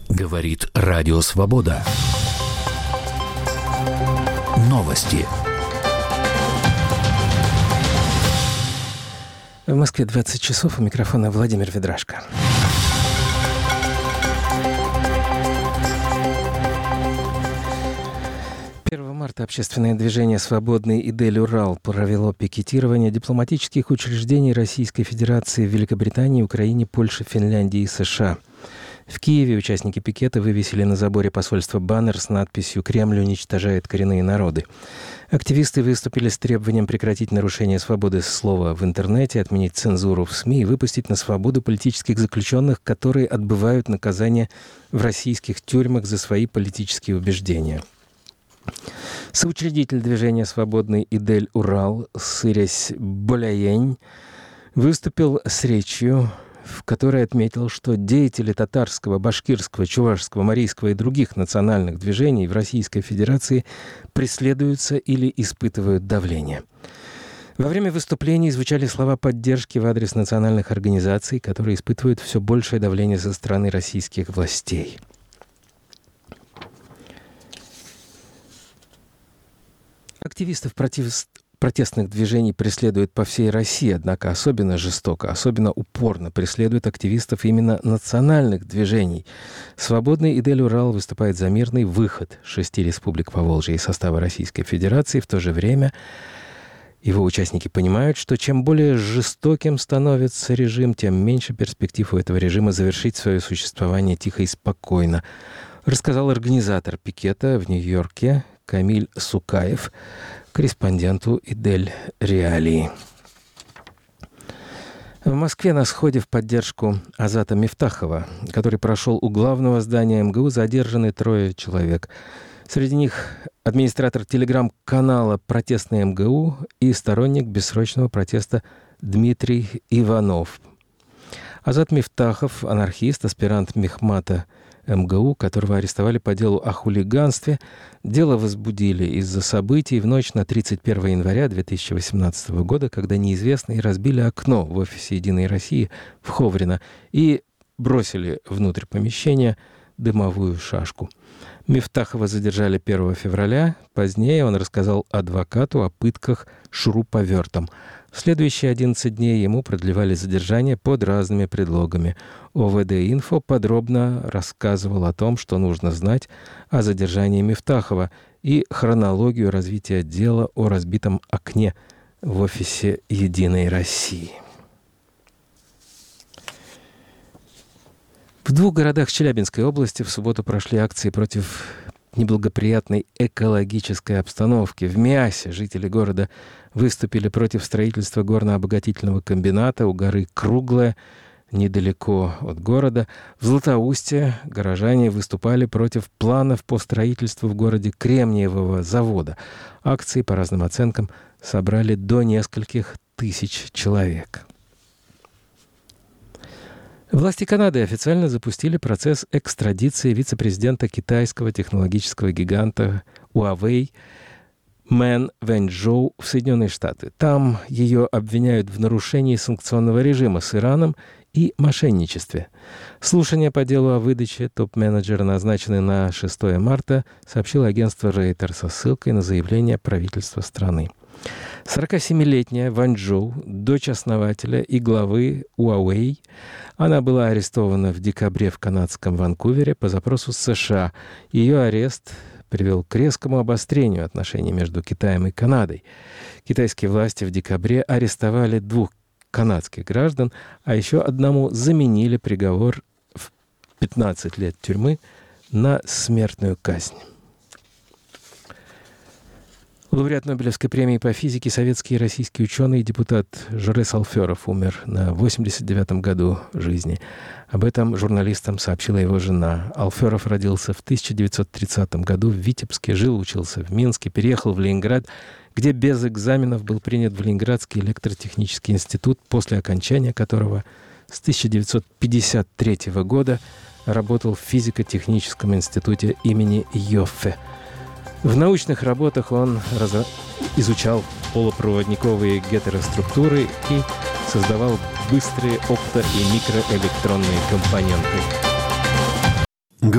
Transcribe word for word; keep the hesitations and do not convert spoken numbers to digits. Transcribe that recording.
Говорит Радио Свобода. Новости. В Москве двадцать часов. У микрофона Владимир Ведрашко. первого марта общественное движение «Свободный Идель-Урал» провело пикетирование дипломатических учреждений Российской Федерации в Великобритании, Украине, Польше, Финляндии и США. В Киеве участники пикета вывесили на заборе посольства баннер с надписью «Кремль уничтожает коренные народы». Активисты выступили с требованием прекратить нарушение свободы слова в интернете, отменить цензуру в СМИ и выпустить на свободу политических заключенных, которые отбывают наказание в российских тюрьмах за свои политические убеждения. Соучредитель движения «Свободный Идель-Урал» Сыресь Боляень выступил с речью, в которой отметил, что деятели татарского, башкирского, чувашского, марийского и других национальных движений в Российской Федерации преследуются или испытывают давление. Во время выступлений звучали слова поддержки в адрес национальных организаций, которые испытывают все большее давление со стороны российских властей. Активистов против... протестных движений преследуют по всей России, однако особенно жестоко, особенно упорно преследуют активистов именно национальных движений. «Свободный Идель-Урал» выступает за мирный выход шести республик Поволжья из состава Российской Федерации. В то же время его участники понимают, что чем более жестоким становится режим, тем меньше перспектив у этого режима завершить свое существование тихо и спокойно, рассказал организатор пикета в Нью-Йорке Камиль Сукаев корреспонденту «Идель Реалии». В Москве на сходе в поддержку Азата Мифтахова, который прошел у главного здания эм гэ у, задержаны трое человек. Среди них администратор телеграм-канала «Протестный эм гэ у» и сторонник бессрочного протеста Дмитрий Иванов. Азат Мифтахов, анархист, аспирант мехмата эм гэ у, которого арестовали по делу о хулиганстве. Дело возбудили из-за событий в ночь на тридцать первое января две тысячи восемнадцатого года, когда неизвестные разбили окно в офисе «Единой России» в Ховрино и бросили внутрь помещения дымовую шашку. Мифтахова задержали первого февраля. Позднее он рассказал адвокату о пытках шуруповертом. В следующие одиннадцать дней ему продлевали задержание под разными предлогами. о вэ дэ-Инфо подробно рассказывал о том, что нужно знать о задержании Мифтахова и хронологию развития дела о разбитом окне в офисе «Единой России». В двух городах Челябинской области в субботу прошли акции против неблагоприятной экологической обстановки. В Миасе жители города выступили против строительства горно-обогатительного комбината у горы Круглая, недалеко от города. В Златоусте горожане выступали против планов по строительству в городе кремниевого завода. Акции, по разным оценкам, собрали до нескольких тысяч человек. Власти Канады официально запустили процесс экстрадиции вице-президента китайского технологического гиганта Huawei Мэн Вэньчжоу в Соединенные Штаты. Там ее обвиняют в нарушении санкционного режима с Ираном и мошенничестве. Слушания по делу о выдаче топ-менеджера назначены на шестое марта, сообщило агентство Рейтер со ссылкой на заявление правительства страны. сорокасемилетняя Вэньчжоу, дочь основателя и главы Huawei, она была арестована в декабре в канадском Ванкувере по запросу США. Ее арест привел к резкому обострению отношений между Китаем и Канадой. Китайские власти в декабре арестовали двух канадских граждан, а еще одному заменили приговор в пятнадцать лет тюрьмы на смертную казнь. Лауреат Нобелевской премии по физике, советский и российский ученый и депутат Жорес Алферов умер на восемьдесят девятом году жизни. Об этом журналистам сообщила его жена. Алферов родился в тысяча девятьсот тридцатом году в Витебске, жил, учился в Минске, переехал в Ленинград, где без экзаменов был принят в Ленинградский электротехнический институт, после окончания которого с тысяча девятьсот пятьдесят третьего года работал в физико-техническом институте имени Йоффе. В научных работах он раз... изучал полупроводниковые гетероструктуры и создавал быстрые опто- и микроэлектронные компоненты.